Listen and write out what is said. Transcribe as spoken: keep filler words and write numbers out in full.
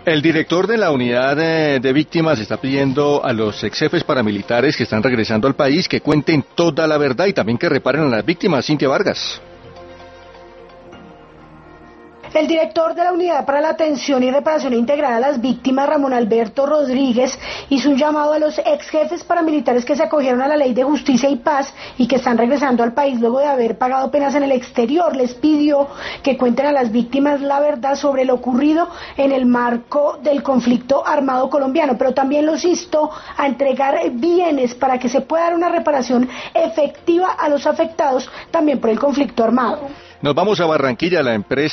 El director de la unidad de, de víctimas está pidiendo a los ex jefes paramilitares que están regresando al país que cuenten toda la verdad y también que reparen a las víctimas. Cintia Vargas. El director de la Unidad para la Atención y Reparación Integral a las Víctimas, Ramón Alberto Rodríguez, hizo un llamado a los ex jefes paramilitares que se acogieron a la Ley de Justicia y Paz y que están regresando al país luego de haber pagado penas en el exterior. Les pidió que cuenten a las víctimas la verdad sobre lo ocurrido en el marco del conflicto armado colombiano, pero también los instó a entregar bienes para que se pueda dar una reparación efectiva a los afectados también por el conflicto armado. Nos vamos a Barranquilla. La empresa